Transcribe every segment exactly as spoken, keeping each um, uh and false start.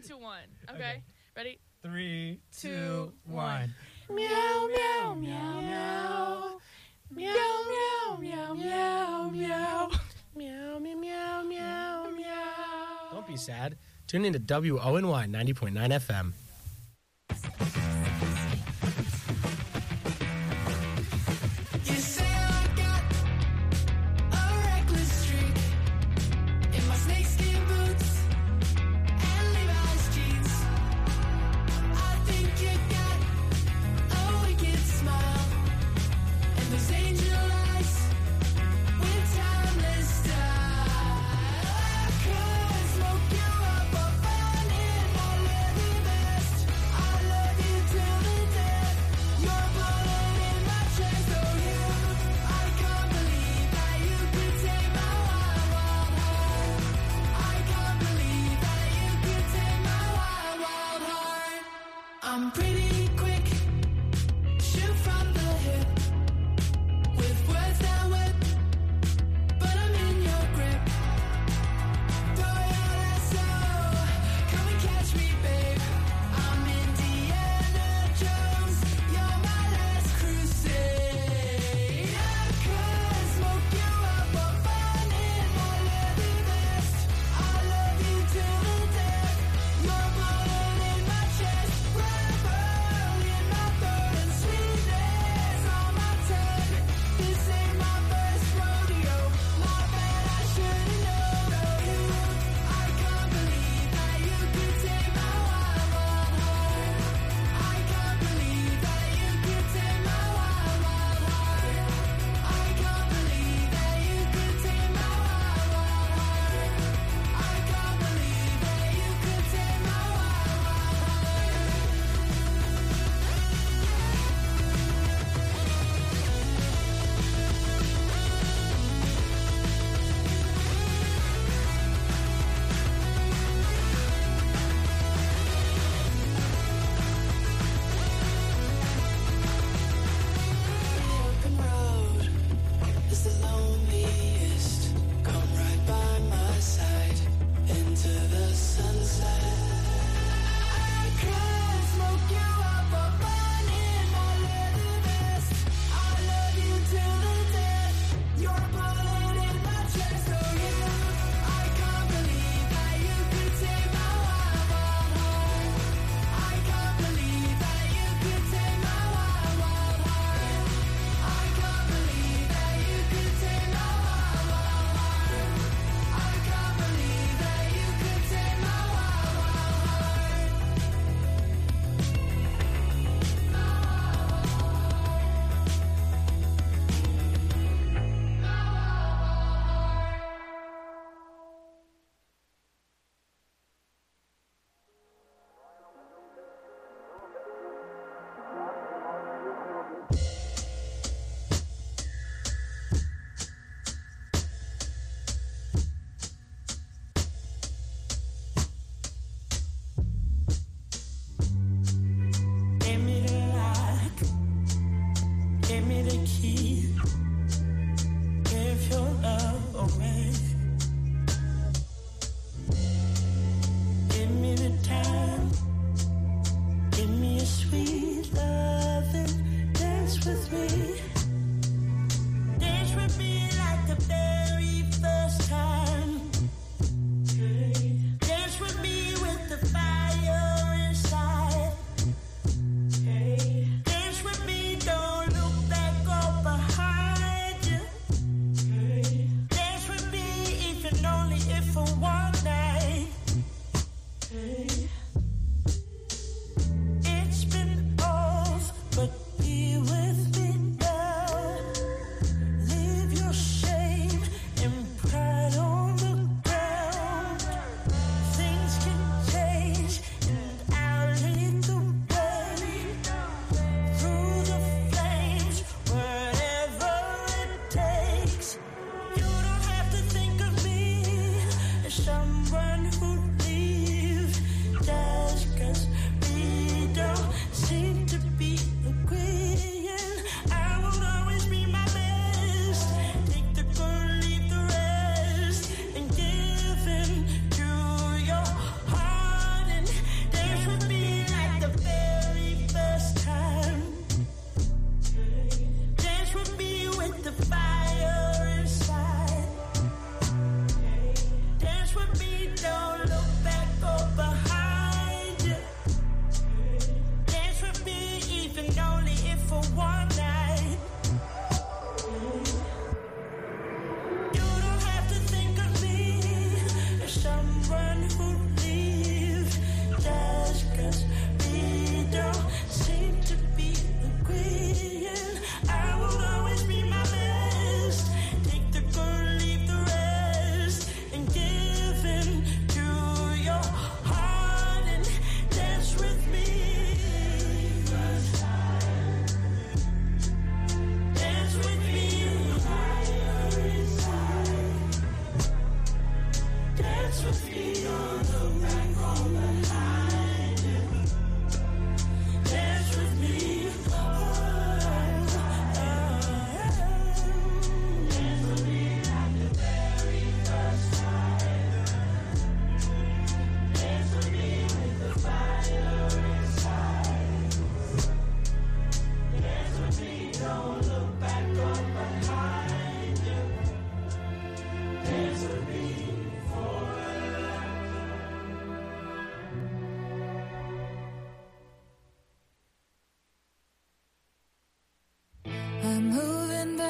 two, one. Okay. Okay. Ready? Three, Two, two, one. one. Meow, meow, meow, meow. Meow, meow, meow, meow, meow. Meow, meow, meow, meow, meow. Don't be sad. Tune in to W O N Y ninety point nine F M. You say I got a reckless streak in my snakeskin boots and Levi's jeans. I think you got a wicked smile and those angel eyes with timeless style. I could smoke you up or burn in my leather vest.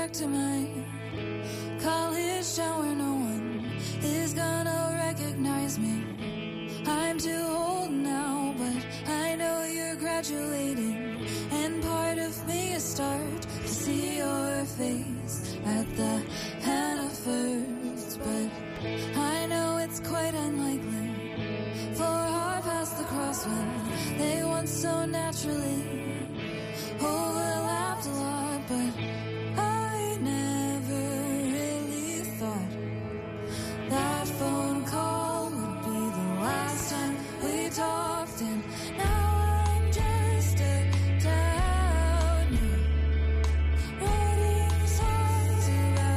back to my college town where no one is gonna recognize me. I'm too old now, but I know you're graduating, and part of me is start to see your face at the Hannah first. But I know it's quite unlikely for our paths to cross when they once so naturally overlapped a lot. But I never really thought that phone call would be the last time we talked, and now I'm just a town writing songs about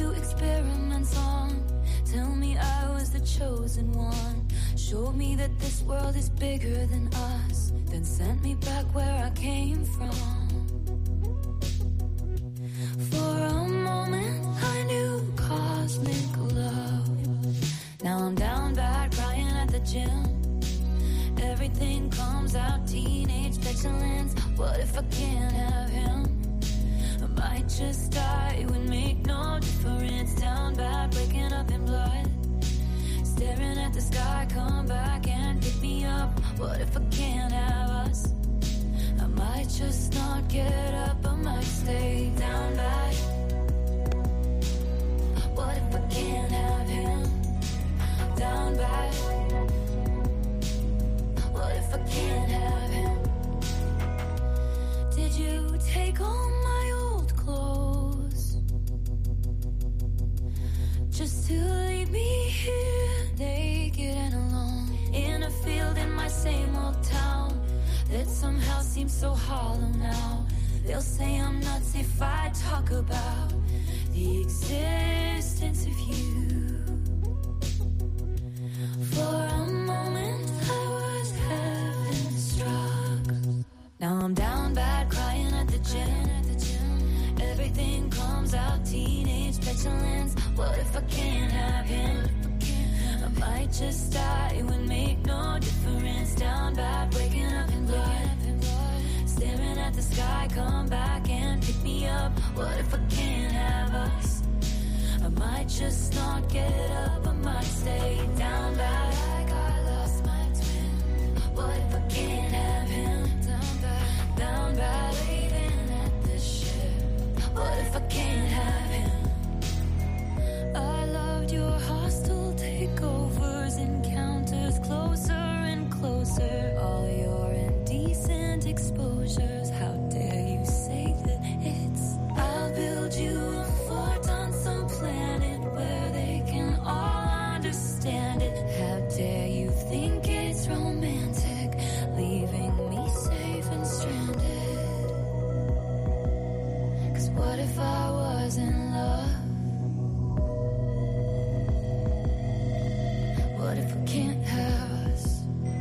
to experiments on. Tell me I was the chosen one. Showed me that this world is bigger than us. Then sent me back where I came from. For a moment I knew cosmic love. Now I'm down bad crying at the gym. Everything comes out teenage petulance. What if I can't have him? I might just die, it would make no difference. Down bad, waking up in blood. Staring at the sky, come back and pick me up. What if I can't have us? I might just not get up, I might stay down bad. What if I can't have him? Down bad. What if I can't have him? Did you take all my old clothes just to leave me here naked and alone in a field in my same old town that somehow seems so hollow now? They'll say I'm nuts if I talk about the existence of you. For a moment I was heaven struck. Now I'm down bad crying at the gym. Everything comes out teenage petulance. What if I can't have him? I might just die, it would make no difference. Down bad, waking up in blood. Staring at the sky, come back and pick me up. What if I can't have us? I might just not get up, I might stay down bad. Like I lost my twin. What if I can't have him? Down bad, down bad, waiting at the ship. What if I can't have him? I loved your hostile takeovers, encounters closer and closer. All your indecent exposures. How dare you say that it's? I'll build you a fort on some planet where they can all understand it. How dare you think it's romantic, leaving me safe and stranded? 'Cause what if I was in love? What if I can't have us?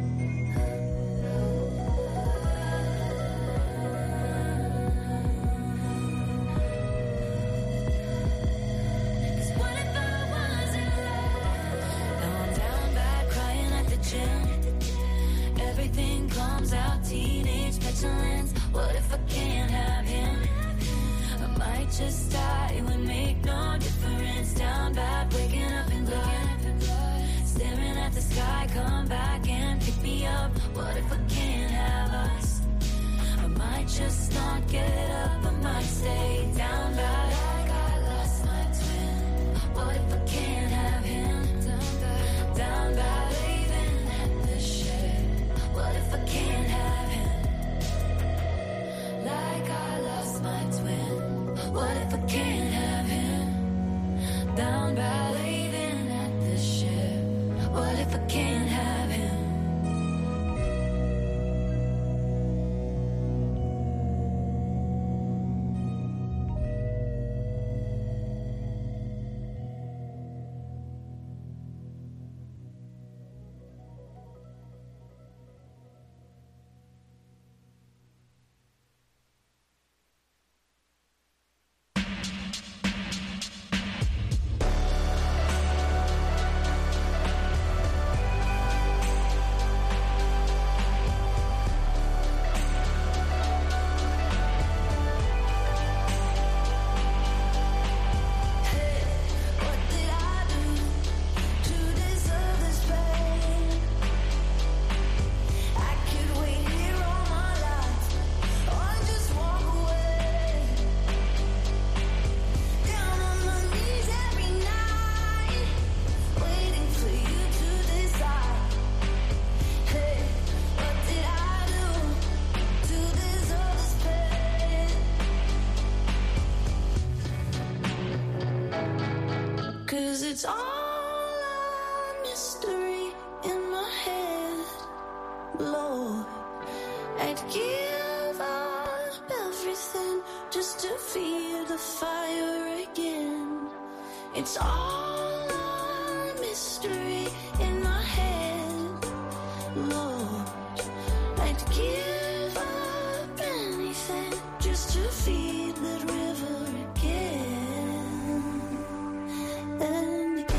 Everything comes out teenage petulance. What if I can't have him? I might just die, it would make no difference. Down bad, waking up in blood. Staring at the sky, come back and pick me up. What if I can't have us? I might just not get up, I might stay down bad. Like I lost my twin. What if I can't have him? Down bad, down bad. What if I can't have him? Like I lost my twin. What if I can't have him? Down by waving at the ship. What if I can't have him? It's all a mystery in my head, Lord. I'd give up everything just to feel the fire again. It's all a mystery in my head, Lord. I'd give up anything just to feed that river again and again.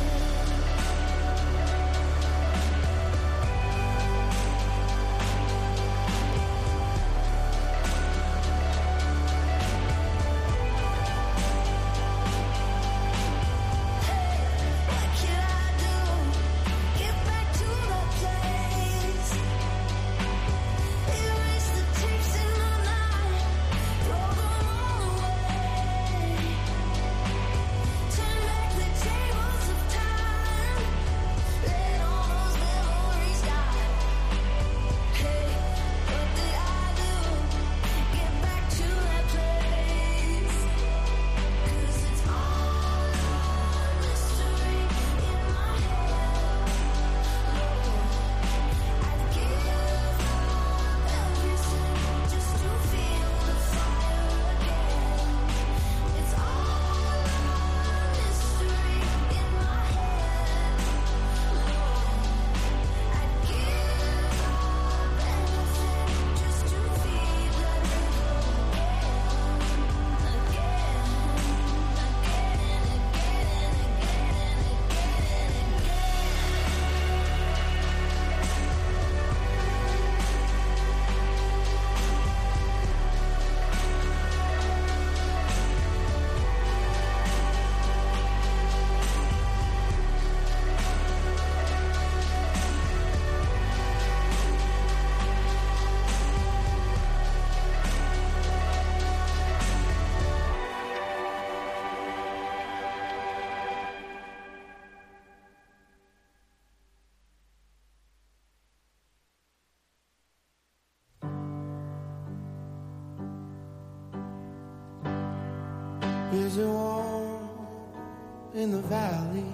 Is it warm in the valley?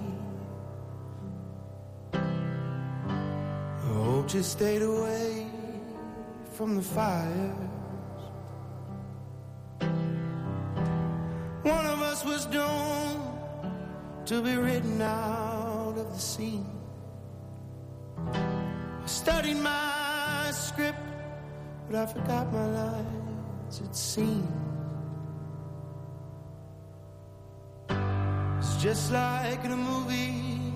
I hope you stayed away from the fires. One of us was doomed to be written out of the scene. I studied my script, but I forgot my lines, it seemed. Just like in a movie,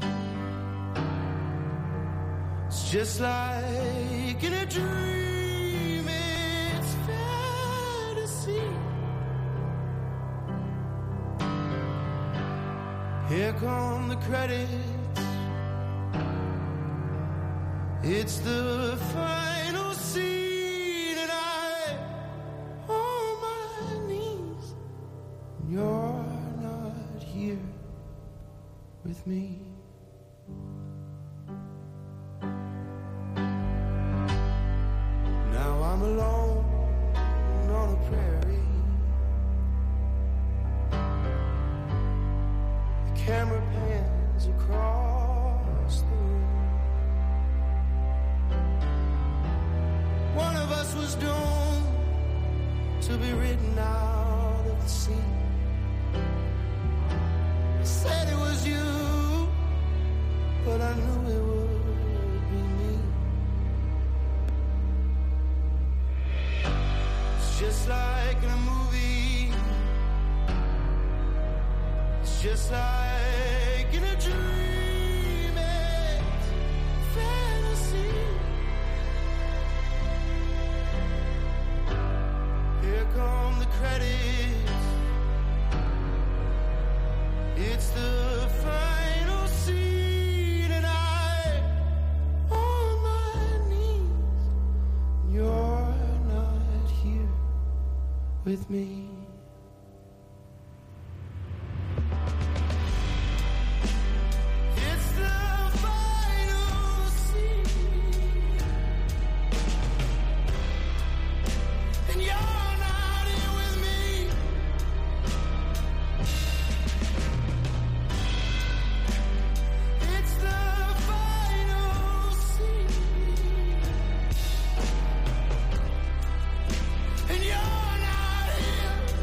it's just like in a dream, it's fantasy. Here come the credits, it's the final scene, and I on my knees, and you're not here with me. Now I'm alone on a prairie. The camera pans across the room. One of us was doomed to be written out of the scene. I said it was you, but I knew it would be me. It's just like in a movie, it's just like in a dream, it's fantasy. Here come the credits, it's the final scene, and I on my knees, you're not here with me. It's the final scene, and you're not here with me. It's the final scene, and you're not here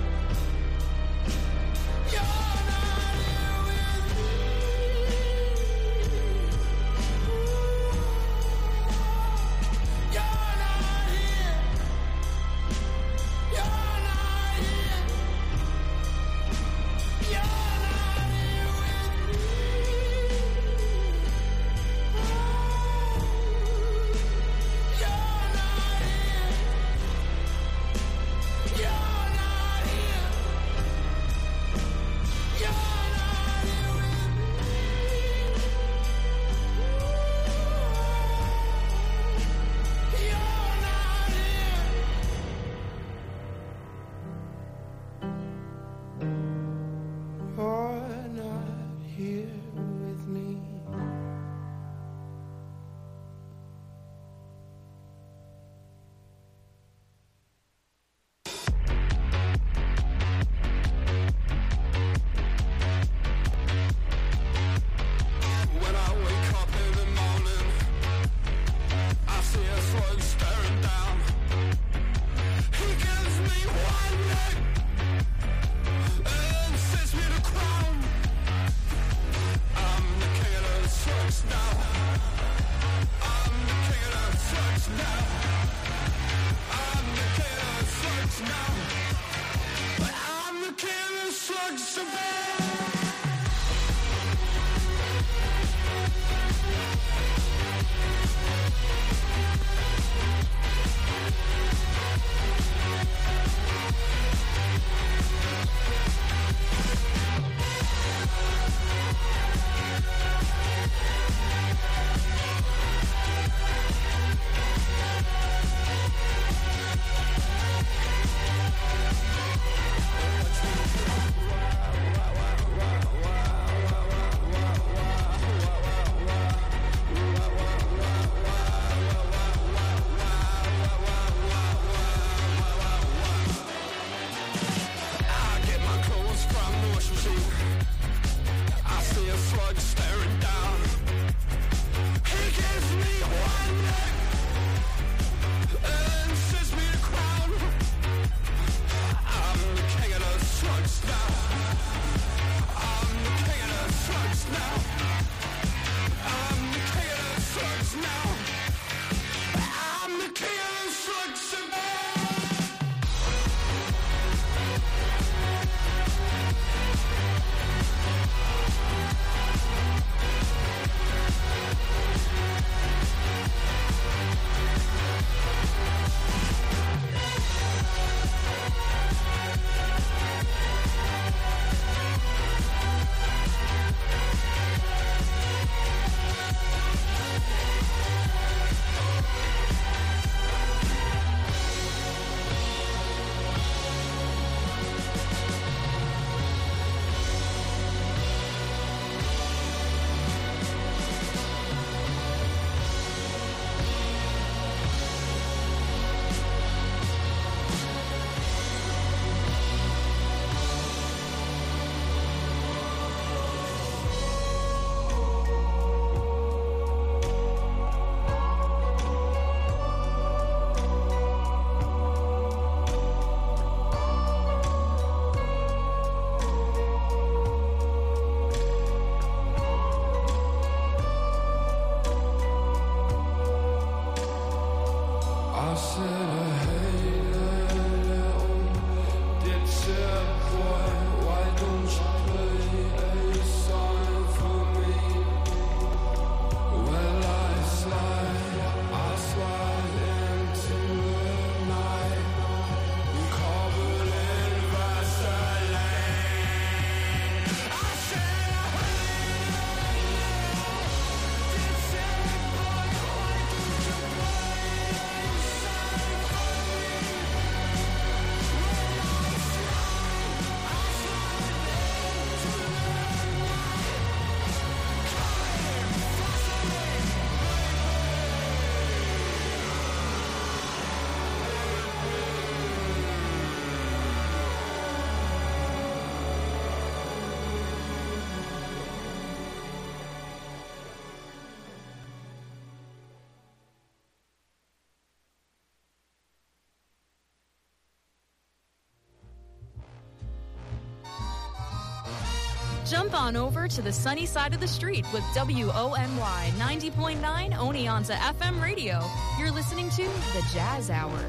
Jump on over to the sunny side of the street with W O N Y ninety point nine Oneonta F M radio. You're listening to The Jazz Hour.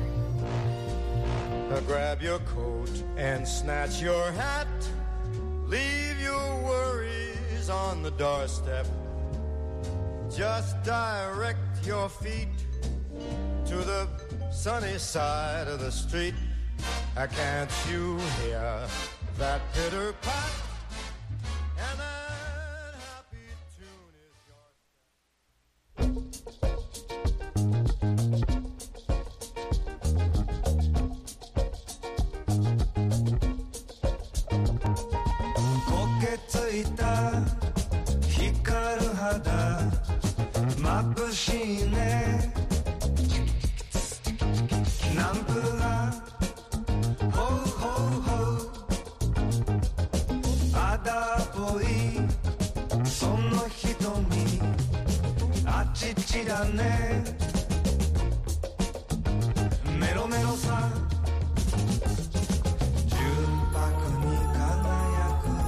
Now grab your coat and snatch your hat. Leave your worries on the doorstep. Just direct your feet to the sunny side of the street. Uh, can't you hear that pitter pat? And that happy tune is yours. こけついた光る肌眩しいねナンプラーほうほうほうあだっぽいその瞳あちちだねメロメロさ純白に輝く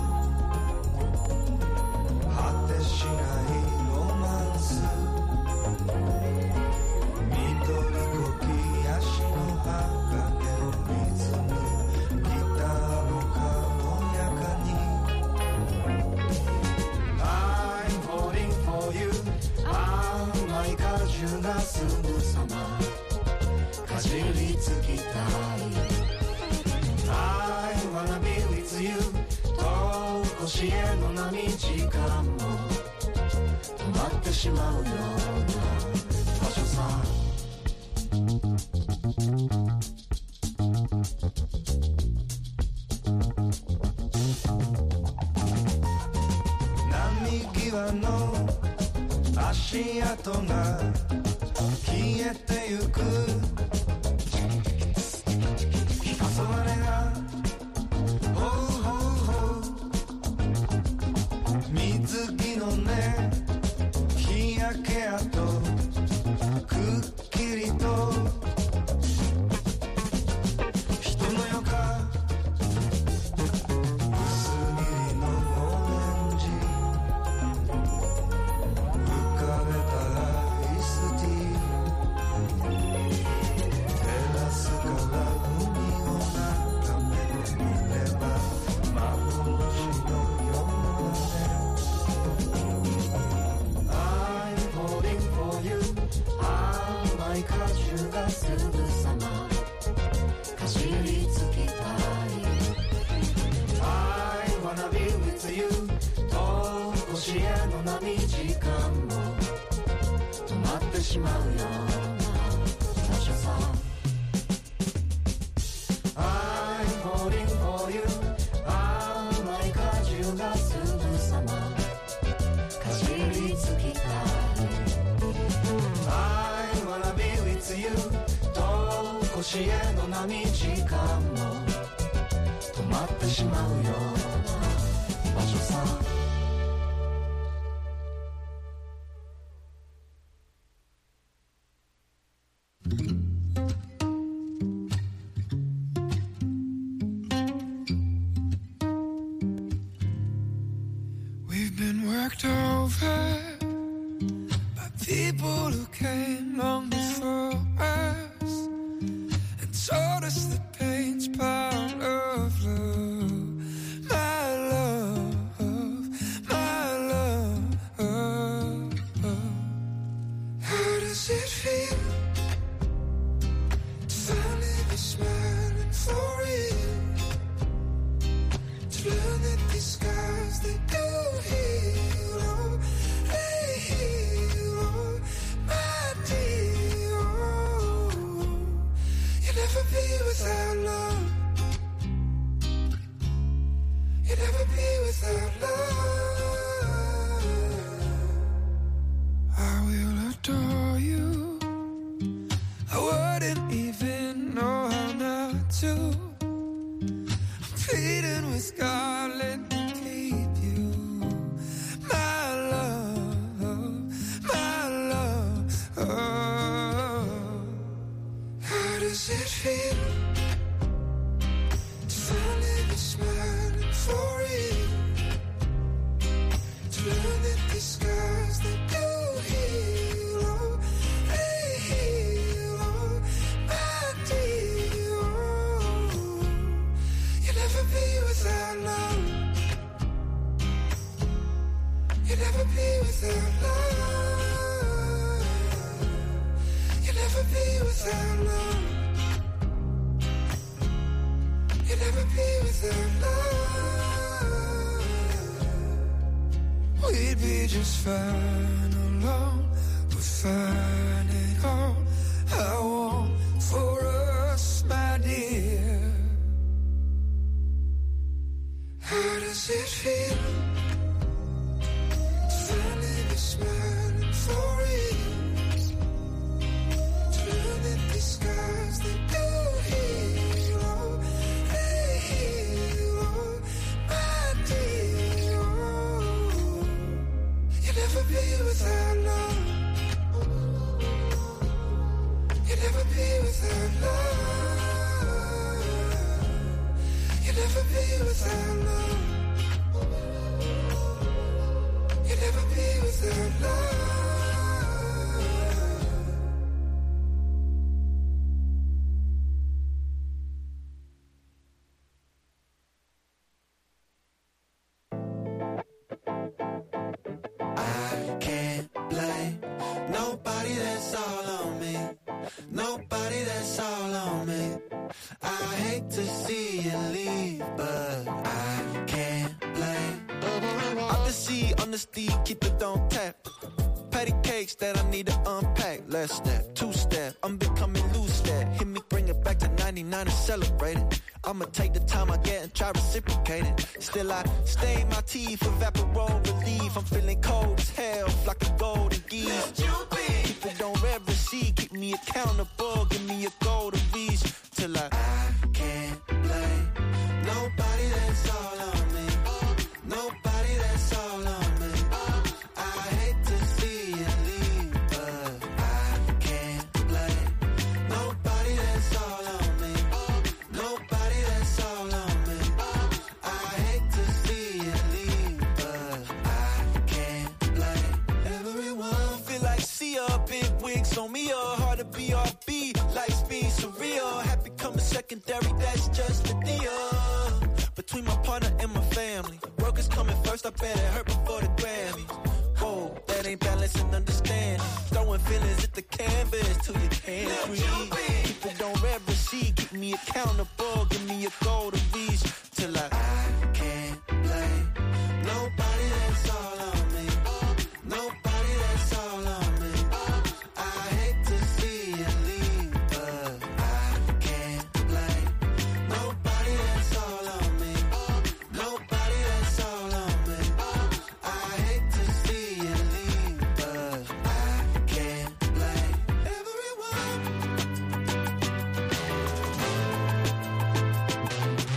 果てしないロマンス緑こき足の鋼のリズムギターの軽やかにすぐさまかじりつきたい I wanna be with you 遠く星への波時間も止まってしまうような場所さ波際の足跡が消えてゆく黄昏がほうほうほう水着のね日焼け跡くっきりと人の世か薄切りのオレンジ浮かべたらイスティーテラスから海を眺めてみれば幻のようなね I'm holding for you 甘い果汁がすぐさまかじりつきたい I wanna be with you 遠く星への波時間も止まってしまうような場所さ I'm holding for you 甘い果汁がすぐさまかじりつきたい I wanna be with you 遠く星への波時間も止まってしまうような場所さ We've been worked over by people who came long before us and told us the pain's part of love. My love, my love. How does it feel to finally be smiling for real? To learn that these scars, they do heal, oh, they heal, oh, my dear, oh. You'll never be without love. You'll never be without love. I will adore you. I wouldn't even know how not to. Pleading with God, let me keep you. My love, my love. Oh. How does it feel to finally be smiling for real? To learn that these scars, they do heal, oh, they heal, oh, my dear, oh. You'll never be without love. You'll never be without love. You'll never be without love. You'll never be without love. We'd be just fine alone. We'll find it all. I want for us, my dear. How does it feel to finally be smiling for real? To learn that these scars, they do heal, oh, they heal, oh, my dear, oh. You'll never be without love. You'll never be without love. You'll never be without love. You'll never be without love. I can't blame nobody, that's all honesty, keep it on tap. Patty cakes that I need to unpack. Last step, two step, I'm becoming loose step. Hit me, bring it back to ninety-nine and celebrate it. I'ma take the time I get and try reciprocate it. Still I stain my teeth, evaporate relief. I'm feeling cold as hell, like a golden geese. People don't ever see, keep me accountable. Give me a goal to reach till I, I can't blame nobody that's all on me. Nobody that's all on me. I hate to see you leave, but I can't blame nobody that's all on me. Nobody that's all on me. I hate to see you leave, but I can't blame everyone. Feel like Sia, big wigs on me, or hard to be R B. Life's being surreal, happy coming secondary, that's just the deal. Between my partner and my family, work is coming first, I bet it hurt before the Grammys. Whoa, that ain't balance and understanding. Throwing feelings at the canvas till you can't breathe. People don't ever see, keep me accountable. Give me a goal to reach till I, I can't blame nobody that's all on me. Nobody that's all on me. I hate to see you leave, but I can't blame nobody that's all on me. Nobody that's all on me. I hate to see you leave, but I can't blame everyone.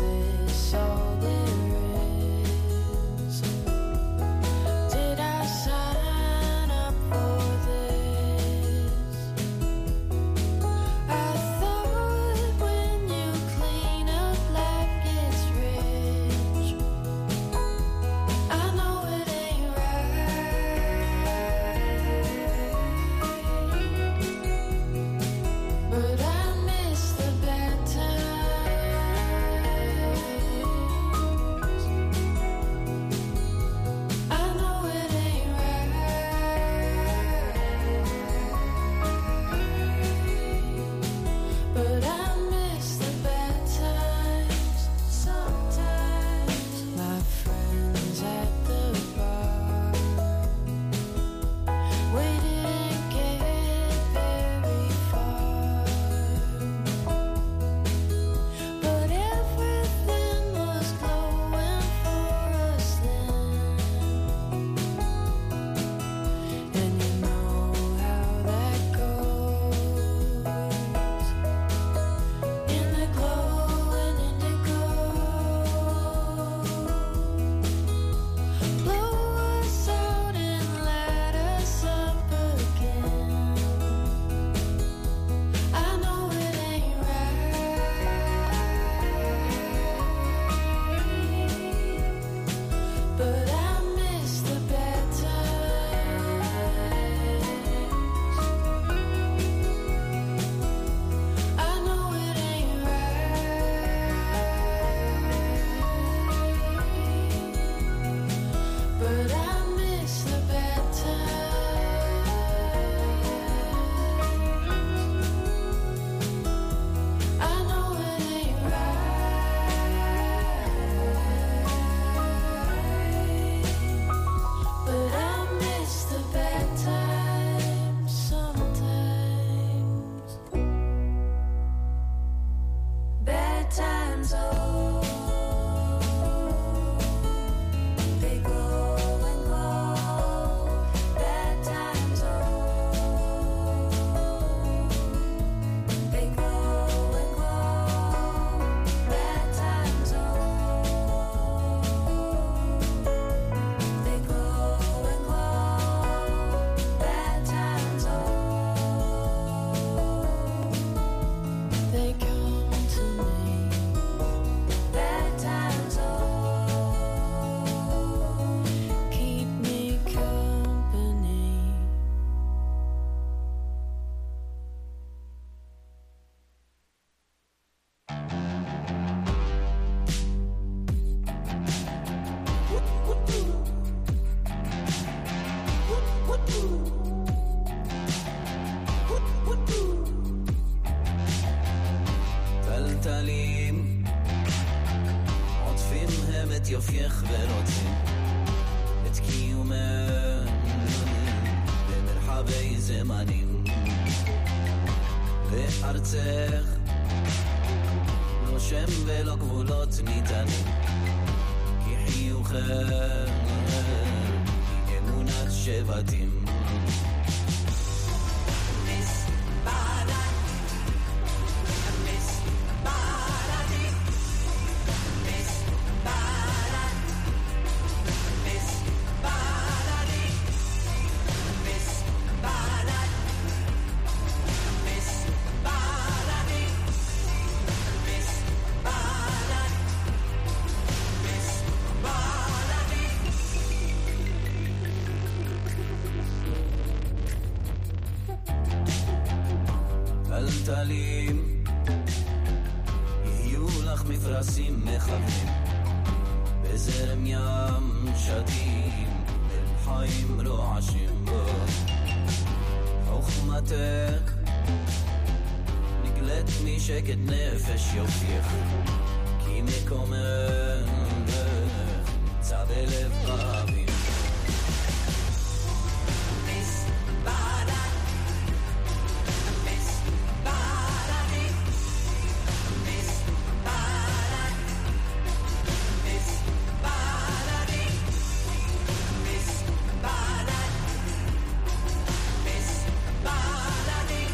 this all there is? Did I sign up for this? I thought when you clean up, life gets rich. I know it ain't right, but I miss the bad times. I know it ain't right, but I miss the bad times. Sometimes my friends at the bar, we didn't get very far, but everything was glowing for us then. And you know how that goes. In the glow and indigo, blow us out and light us up again. I know it ain't right, but I miss the bad times. I know it ain't right, but I miss the bad times. I know it ain't right, but I miss the bad times sometimes. Bad times, oh, they go and go. Bad times, oh, they go and go. Bad times, oh, they go and go. Bad times, oh, they come to me. Bad times, oh, keep me company. טלטלים עוטפים הם את יופייך ורוצים את קיומם במרחבי זמנים בארצך לא שם ולא גבולות ניתנים כי חיוכך היא אמונת שבטים טלטלים יהיו לך מפרשים מכוונים בזרם ים שדים בין חיים רועשים בו חוכמתך נגלית משקט נפש יופייך כי מקומך נמצא בלב רבים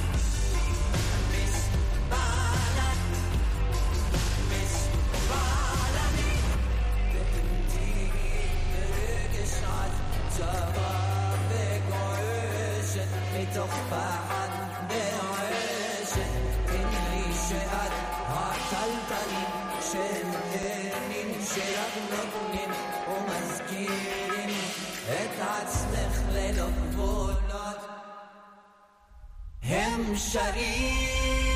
Bye. שרק נותנים ומזכירים את עצמך ללא גבולות הם שרים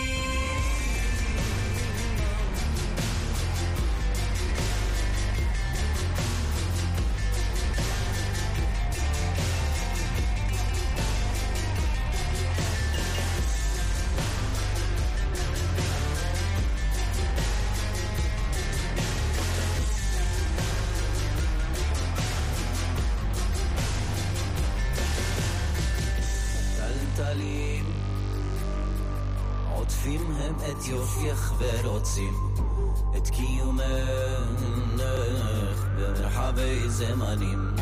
עוטפים הם את יופייך ורוצים את קיומך במרחבי זמנים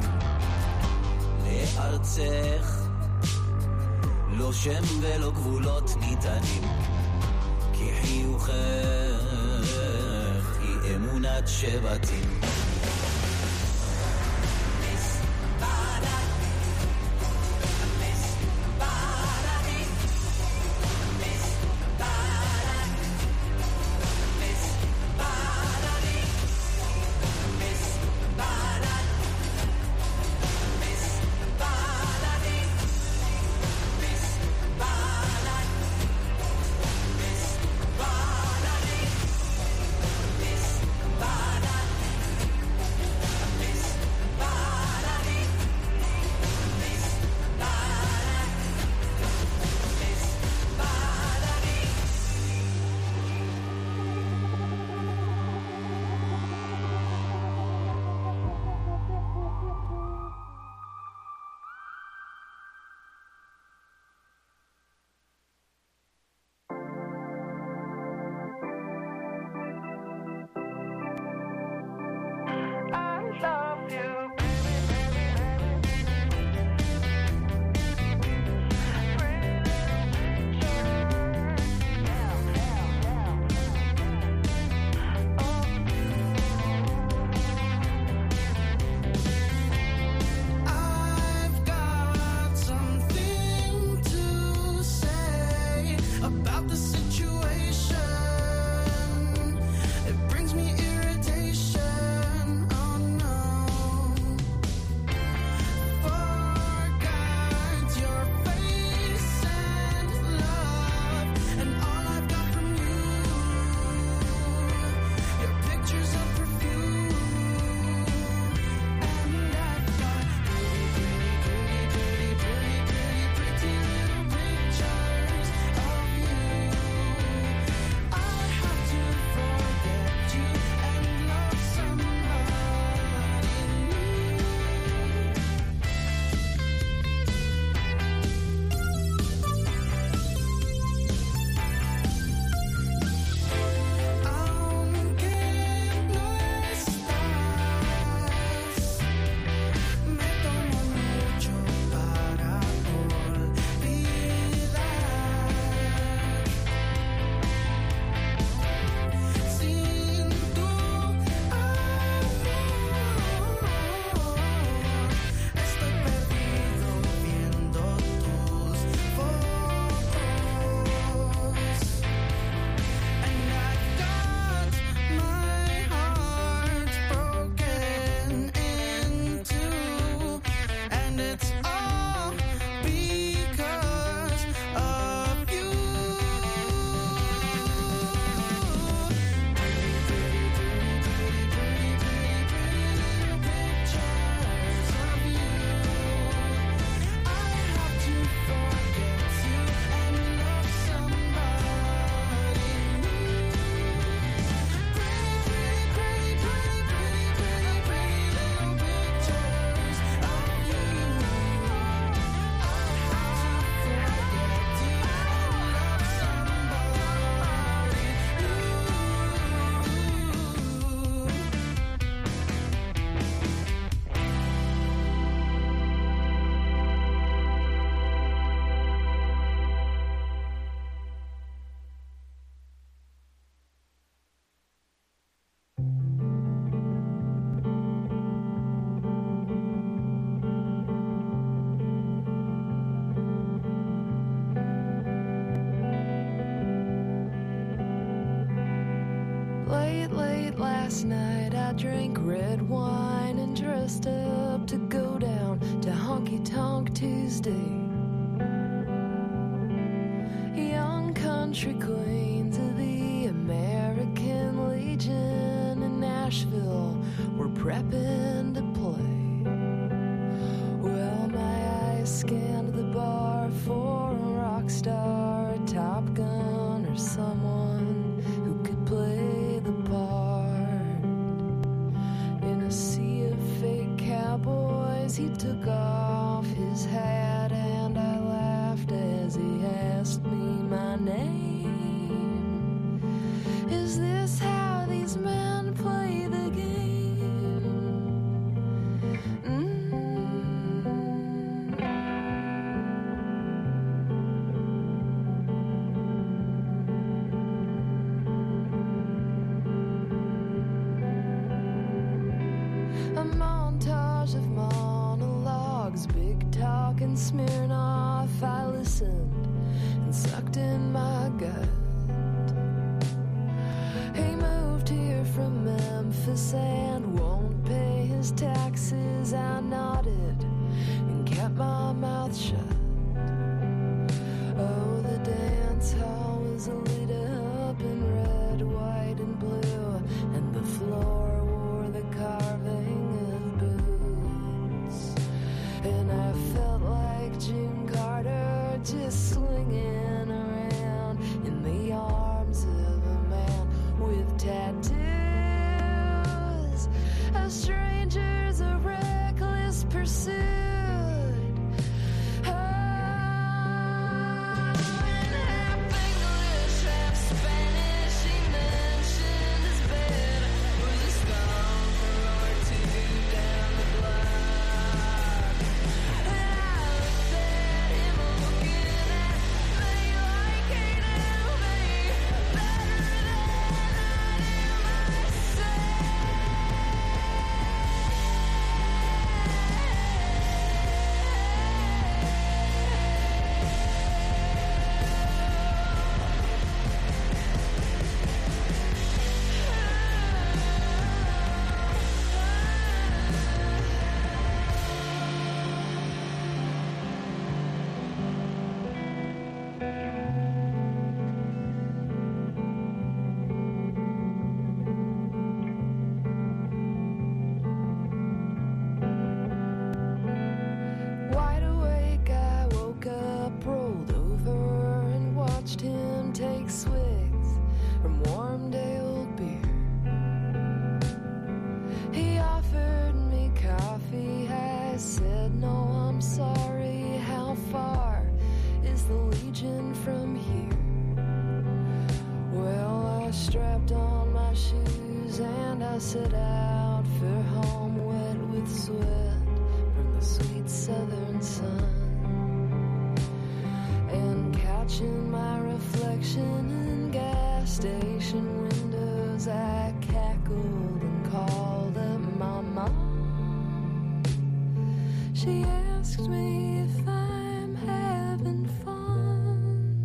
לארצך לא שם ולא גבולות ניתנים כי חיוכך היא אמונת שבטים last night I drank red wine and dressed up to go down to Honky Tonk Tuesday. Young country queens of the American Legion in Nashville were prepping to play. Well, my eyes scanned the bar for a rock star, a Top Gun, or someone who could play the part. In a sea of fake cowboys, he took off his hat, and I laughed as he asked me my name. Is this how these men play the game? Mm. A montage of monologues, big talk and Smirnoff. I listened and sucked in my gut. He moved here from Memphis and won't pay his taxes. I nodded and kept my mouth shut. Oh, the dance hall was lit up in red, white, and blue, and the floor wore the carving of boots. And I felt like June Carter, just swinging around in the arms of a man with tattoos. A stranger's a reckless pursuit. Oh, in half English, half Spanish, he mentioned his bed was a stomp or two down the block. And I looked at him, looking at me like he knew me better than I knew myself. Wide awake, I woke up, rolled over, and watched him take swigs from Warmdale beer. He offered me coffee. I said, no, I'm sorry. How far is the Legion from here? Well, I strapped on my shoes and I set out for home, wet with sweat from the sweet southern sun. And catching my reflection in gas station windows, I cackled and called up my mom. She asked me if I'm having fun.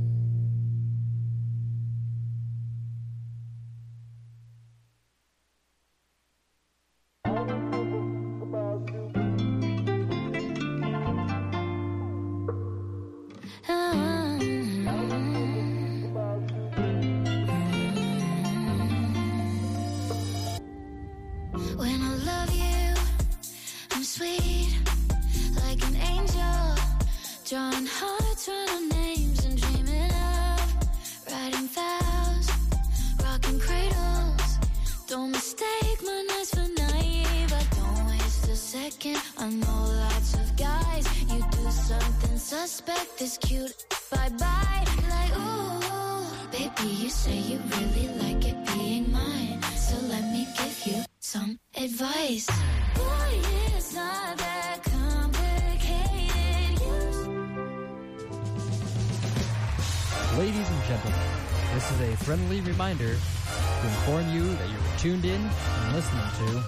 When I love you, I'm sweet, like an angel, drawing hearts, running names, and dreaming of writing vows, rocking cradles. Don't mistake my nights for naive. I don't waste a second. I know lots of guys. You do something suspect, this cute. Bye bye, like ooh, baby, you say you really like it being mine. So let me give you some advice. Boy, it's not that complicated. Ladies and gentlemen, this is a friendly reminder to inform you that you're tuned in and listening to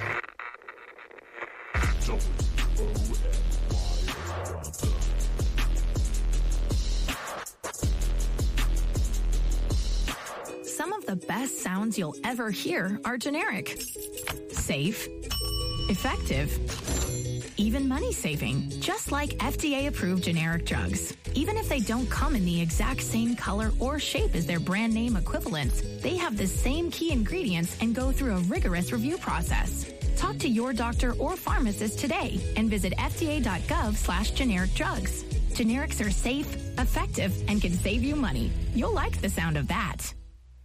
Some of the the best sounds you'll ever hear are generic. Safe, effective, even money-saving, just like F D A-approved generic drugs. Even if they don't come in the exact same color or shape as their brand name equivalents, they have the same key ingredients and go through a rigorous review process. Talk to your doctor or pharmacist today and visit F D A dot gov slash generic drugs. Generics are safe, effective, and can save you money. You'll like the sound of that.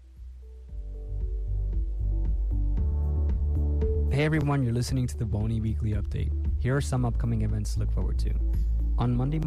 Hey everyone, you're listening to the Boney Weekly Update. Here are some upcoming events to look forward to. On Monday,